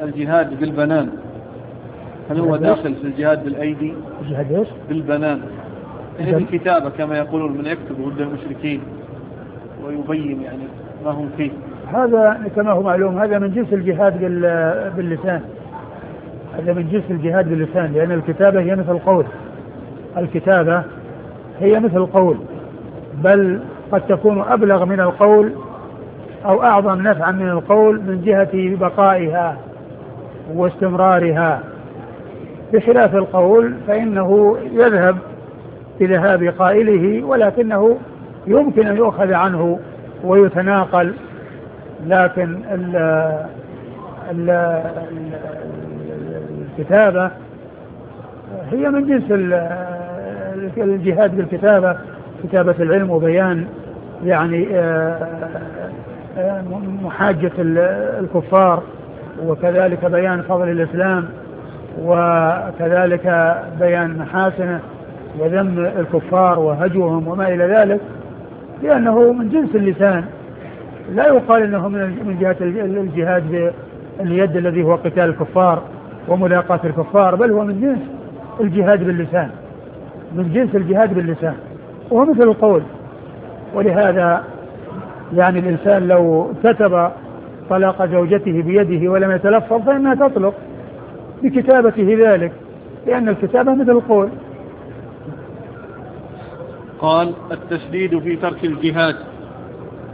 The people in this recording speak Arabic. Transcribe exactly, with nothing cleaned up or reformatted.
الجهاد بالبنان هل هو داخل في الجهاد بالأيدي؟ الجهاد ايش؟ بالبنان، يعني بالكتابة كما يقولون من يكتب ضد المشركين ويبين يعني ما هم فيه. هذا كما هو معلوم هذا من جنس الجهاد باللسان، هذا من جنس الجهاد باللسان، لأن الكتابة هي مثل القول، الكتابة هي مثل القول، بل قد تكون أبلغ من القول أو أعظم نفعا من القول من جهة بقائها واستمرارها، بخلاف القول فإنه يذهب بذهاب قائله ولكنه يمكن أن يؤخذ عنه ويتناقل، لكن ال ال الكتابة هي من جنس الجهاد بالكتابة، كتابة العلم وبيان يعني محاجة الكفار، وكذلك بيان فضل الإسلام، وكذلك بيان محاسنه وذم الكفار وهجوهم وما إلى ذلك، لأنه من جنس اللسان، لا يقال أنه من جهة الجهاد باليد الذي هو قتال الكفار وملاقاة الكفار، بل هو من جنس الجهاد باللسان، من جنس الجهاد باللسان، وهو مثل القول. ولهذا يعني الإنسان لو كتب طلاق زوجته بيده ولم يتلفظ فإنها تطلق بكتابته ذلك، لأن الكتابة مثل القول. قال: التشديد في ترك الجهاد